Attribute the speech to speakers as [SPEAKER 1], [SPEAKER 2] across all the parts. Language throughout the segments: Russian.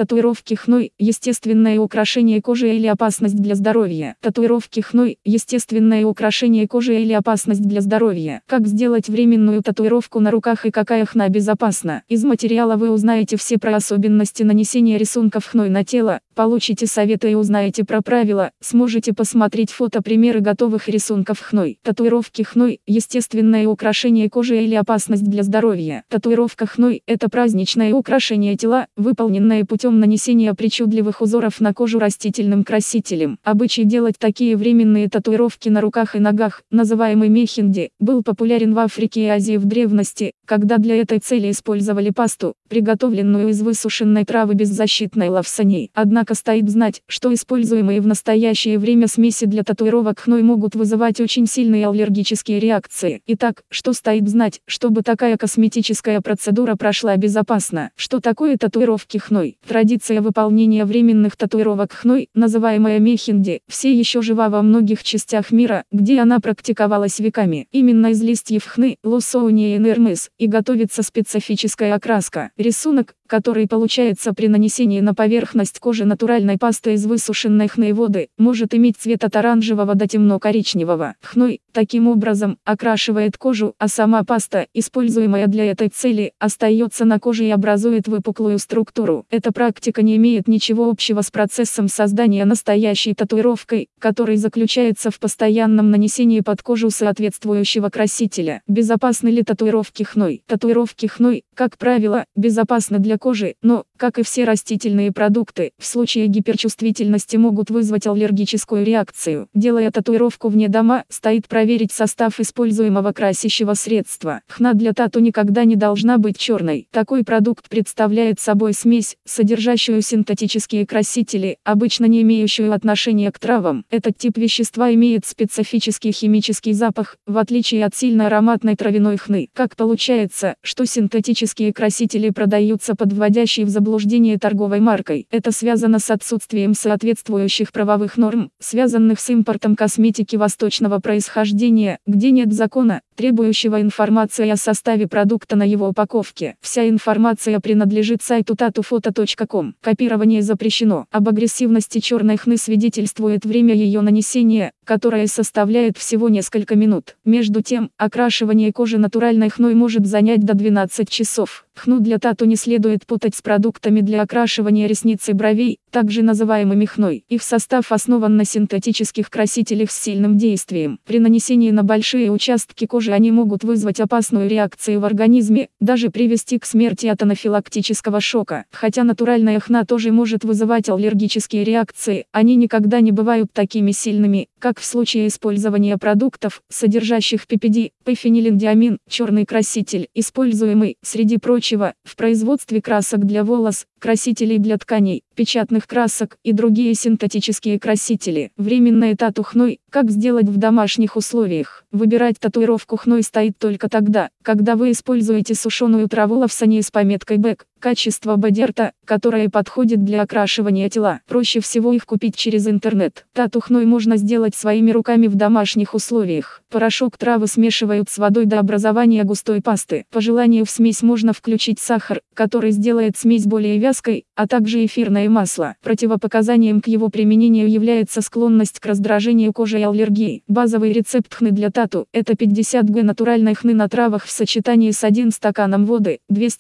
[SPEAKER 1] Татуировки хной – естественное украшение кожи или опасность для здоровья. Татуировки хной – естественное украшение кожи или опасность для здоровья. Как сделать временную татуировку на руках и какая хна безопасна? Из материала вы узнаете все про особенности нанесения рисунков хной на тело, получите советы и узнаете про правила, сможете посмотреть фото-примеры готовых рисунков хной. Татуировки хной – естественное украшение кожи или опасность для здоровья. Татуировка хной – это праздничное украшение тела, выполненное путем нанесения причудливых узоров на кожу растительным красителем. Обычай делать такие временные татуировки на руках и ногах, называемый мехенди, был популярен в Африке и Азии в древности, когда для этой цели использовали пасту, приготовленную из высушенной травы беззащитной лавсаней. Однако стоит знать, что используемые в настоящее время смеси для татуировок хной могут вызывать очень сильные аллергические реакции. Итак, что стоит знать, чтобы такая косметическая процедура прошла безопасно? Что такое татуировки хной? Традиция выполнения временных татуировок хной, называемая мехенди, все еще жива во многих частях мира, где она практиковалась веками. Именно из листьев хны, лосоуния и нермыс, и готовится специфическая окраска. Рисунок, который получается при нанесении на поверхность кожи натуральной пасты из высушенной хны воды, может иметь цвет от оранжевого до темно-коричневого. Хной, таким образом, окрашивает кожу, а сама паста, используемая для этой цели, остается на коже и образует выпуклую структуру. Эта практика не имеет ничего общего с процессом создания настоящей татуировкой, который заключается в постоянном нанесении под кожу соответствующего красителя. Безопасны ли татуировки хной? Татуировки хной, как правило, безопасны для кожи, но, как и все растительные продукты, в случае гиперчувствительности могут вызвать аллергическую реакцию. Делая татуировку вне дома, стоит проверить состав используемого красящего средства. Хна для тату никогда не должна быть черной. Такой продукт представляет собой смесь, содержащую синтетические красители, обычно не имеющую отношения к травам. Этот тип вещества имеет специфический химический запах, в отличие от сильно ароматной травяной хны. Как получается, что синтетические красители продаются под вводящей в заблуждение торговой маркой? Это связано с отсутствием соответствующих правовых норм, связанных с импортом косметики восточного происхождения, где нет закона, требующего информации о составе продукта на его упаковке. Вся информация принадлежит сайту tatufoto.com. Копирование запрещено. Об агрессивности черной хны свидетельствует время ее нанесения, которое составляет всего несколько минут. Между тем, окрашивание кожи натуральной хной может занять до 12 часов. Хну для тату не следует путать с продуктами для окрашивания ресниц и бровей, также называемыми хной. Их состав основан на синтетических красителях с сильным действием. При нанесении на большие участки кожи они могут вызвать опасную реакцию в организме, даже привести к смерти от анафилактического шока. Хотя натуральная хна тоже может вызывать аллергические реакции, они никогда не бывают такими сильными, как в случае использования продуктов, содержащих PPD, пофенилиндиамин, черный краситель, используемый, среди прочего, в производстве красок для волос, красителей для тканей, печатных красок и другие синтетические красители. Временная тату хной, как сделать в домашних условиях. Выбирать татуировку хной стоит только тогда, когда вы используете сушеную траву лавсани с пометкой BEC, качество бодерта, которое подходит для окрашивания тела. Проще всего их купить через интернет. Тату хной можно сделать своими руками в домашних условиях. Порошок травы смешивают с водой до образования густой пасты. По желанию в смесь можно включить сахар, который сделает смесь более вязкой, а также эфирное масло. Противопоказанием к его применению является склонность к раздражению кожи и аллергии. Базовый рецепт хны для тату – это 50 г натуральной хны на травах в сочетании с 1 стаканом воды,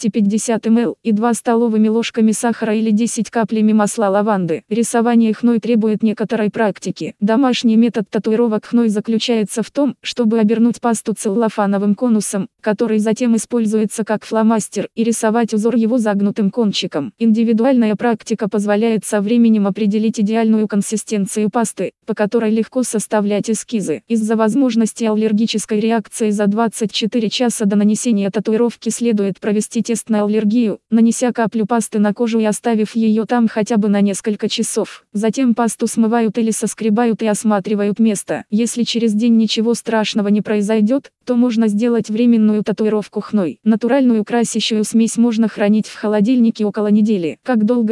[SPEAKER 1] 250 мл и 2 столовыми ложками сахара или 10 каплями масла лаванды. Рисование хной требует некоторой практики. Домашний метод татуировок хной заключается в том, чтобы обернуть пасту целлофановым конусом, который затем используется как фломастер, и рисовать узор его загнутым кончиком. Индивидуальная практика позволяет со временем определить идеальную консистенцию пасты, по которой легко составлять эскизы. Из-за возможности аллергической реакции за 24 часа до нанесения татуировки следует провести тест на аллергию, нанеся каплю пасты на кожу и оставив ее там хотя бы на несколько часов. Затем пасту смывают или соскребают и осматривают место. Если через день ничего страшного не произойдет, то можно сделать временную татуировку хной. Натуральную красящую смесь можно хранить в холодильнике около недели. Как долго держится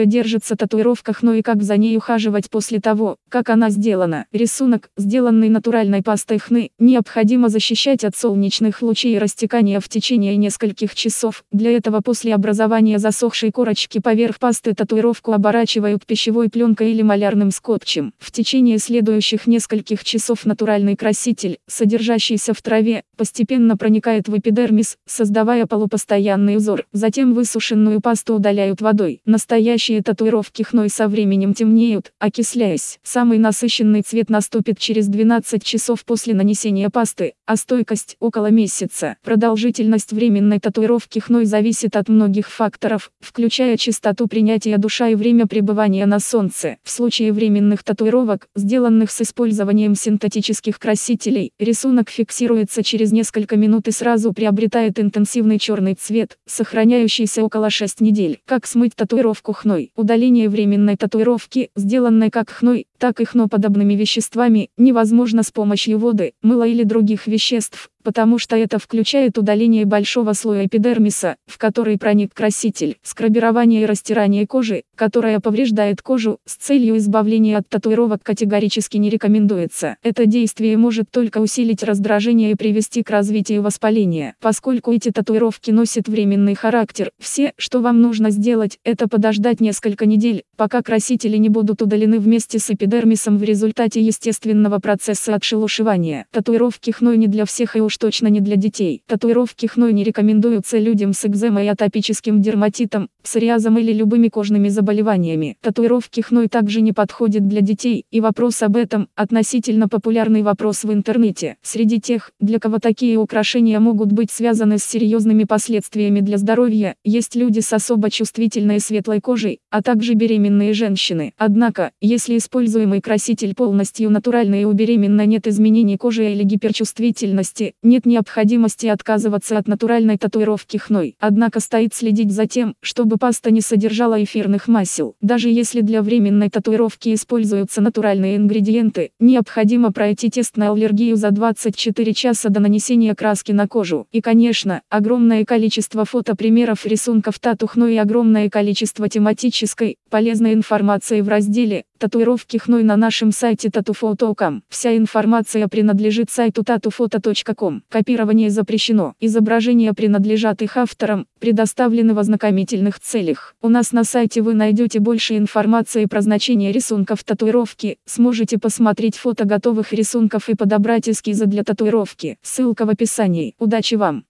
[SPEAKER 1] делается татуировка хной и как за ней ухаживать после того, как она сделана. Рисунок, сделанный натуральной пастой хны, необходимо защищать от солнечных лучей и растекания в течение нескольких часов. Для этого после образования засохшей корочки поверх пасты татуировку оборачивают пищевой пленкой или малярным скотчем. В течение следующих нескольких часов натуральный краситель, содержащийся в траве, постепенно проникает в эпидермис, создавая полупостоянный узор. Затем высушенную пасту удаляют водой. Настоящие татуировки хной со временем темнеют, окисляясь. Самый насыщенный цвет наступит через 12 часов после нанесения пасты, а стойкость – около месяца. Продолжительность временной татуировки хной зависит от многих факторов, включая частоту принятия душа и время пребывания на солнце. В случае временных татуировок, сделанных с использованием синтетических красителей, рисунок фиксируется через несколько минут и сразу приобретает интенсивный черный цвет, сохраняющийся около 6 недель. Как смыть татуировку хной? Удаление временной татуировки, сделанной как хной, так и хноподобными веществами, невозможно с помощью воды, мыла или других веществ, потому что это включает удаление большого слоя эпидермиса, в который проник краситель, скрабирование и растирание кожи, которая повреждает кожу, с целью избавления от татуировок категорически не рекомендуется. Это действие может только усилить раздражение и привести к развитию воспаления. Поскольку эти татуировки носят временный характер, все, что вам нужно сделать, это подождать несколько недель, пока красители не будут удалены вместе с эпидермисом в результате естественного процесса отшелушивания. Татуировки хной не для всех и уж точно не для детей. Татуировки хной не рекомендуются людям с экземой и атопическим дерматитом, псориазом или любыми кожными заболеваниями. Татуировки хной также не подходят для детей, и вопрос об этом – относительно популярный вопрос в интернете. Среди тех, для кого такие украшения могут быть связаны с серьезными последствиями для здоровья, есть люди с особо чувствительной и светлой кожей, а также беременные женщины. Однако, если используемый краситель полностью натуральный и у беременной нет изменений кожи или гиперчувствительности, нет необходимости отказываться от натуральной татуировки хной. Однако стоит следить за тем, чтобы паста не содержала эфирных масел. Даже если для временной татуировки используются натуральные ингредиенты, необходимо пройти тест на аллергию за 24 часа до нанесения краски на кожу. И, конечно, огромное количество фотопримеров рисунков тату хной и огромное количество тематической, полезной информации в разделе «Татуировки хной» на нашем сайте tattoofoto.com. Вся информация принадлежит сайту tattoofoto.com. Копирование запрещено. Изображения принадлежат их авторам, предоставлены в ознакомительных целях. У нас на сайте вы найдете больше информации про значение рисунков татуировки, сможете посмотреть фото готовых рисунков и подобрать эскизы для татуировки. Ссылка в описании. Удачи вам!